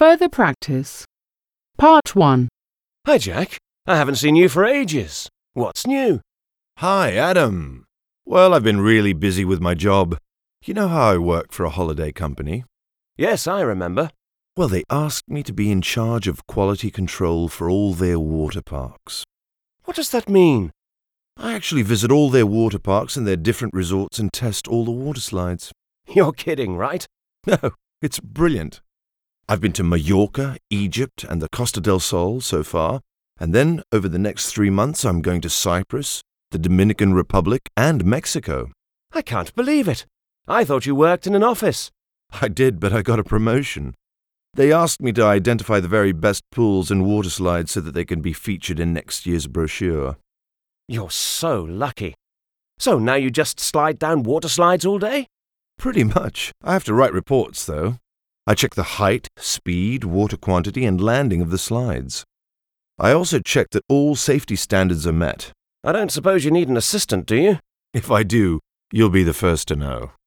further practice. Part 1. Hi, Jack. I haven't seen you for ages. What's new? Hi, Adam. Well, I've been really busy with my job. You know how I work for a holiday company? Yes, I remember. Well, they asked me to be in charge of quality control for all their water parks. What does that mean? I actually visit all their water parks and their different resorts and test all the water slides. You're kidding, right? No, it's brilliant. I've been to Mallorca, Egypt, and the Costa del Sol so far, and then over the next 3 months I'm going to Cyprus, the Dominican Republic, and Mexico. I can't believe it. I thought you worked in an office. I did, but I got a promotion. They asked me to identify the very best pools and water slides so that they can be featured in next year's brochure. You're so lucky. So now you just slide down water slides all day? Pretty much. I have to write reports, though. I check the height, speed, water quantity, and landing of the slides. I also check that all safety standards are met. I don't suppose you need an assistant, do you? If I do, you'll be the first to know.